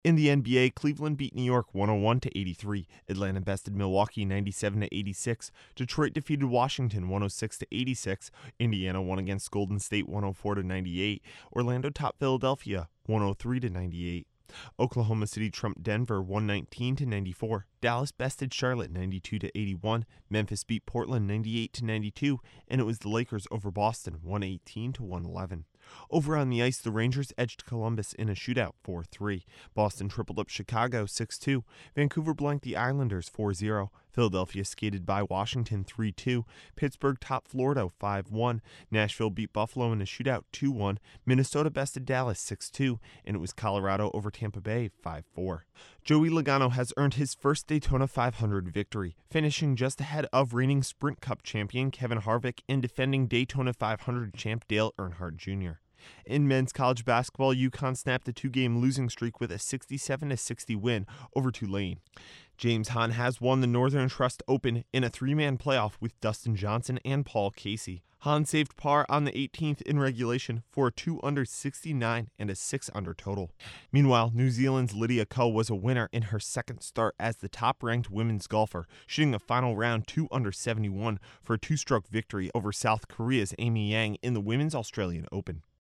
In the NBA, Cleveland beat New York 101-83. Atlanta bested Milwaukee 97-86. Detroit defeated Washington 106-86. Indiana won against Golden State 104-98. Orlando topped Philadelphia 103-98. Oklahoma City trumped Denver 119-94. Dallas bested Charlotte 92-81. Memphis beat Portland 98-92, and it was the Lakers over Boston 118-111. Over on the ice, the Rangers edged Columbus in a shootout 4-3. Boston tripled up Chicago 6-2. Vancouver blanked the Islanders 4-0. Philadelphia skated by Washington 3-2. Pittsburgh topped Florida 5-1. Nashville beat Buffalo in a shootout 2-1. Minnesota bested Dallas 6-2, and it was Colorado over Tampa Bay 5-4. Joey Logano has earned his first Daytona 500 victory, finishing just ahead of reigning Sprint Cup champion Kevin Harvick and defending Daytona 500 champ Dale Earnhardt Jr. In men's college basketball, UConn snapped a two-game losing streak with a 67-60 win over Tulane. James Hahn has won the Northern Trust Open in a three-man playoff with Dustin Johnson and Paul Casey. Hahn saved par on the 18th in regulation for a 2-under 69 and a 6-under total. Meanwhile, New Zealand's Lydia Ko was a winner in her second start as the top-ranked women's golfer, shooting a final round 2-under 71 for a two-stroke victory over South Korea's Amy Yang in the Women's Australian Open.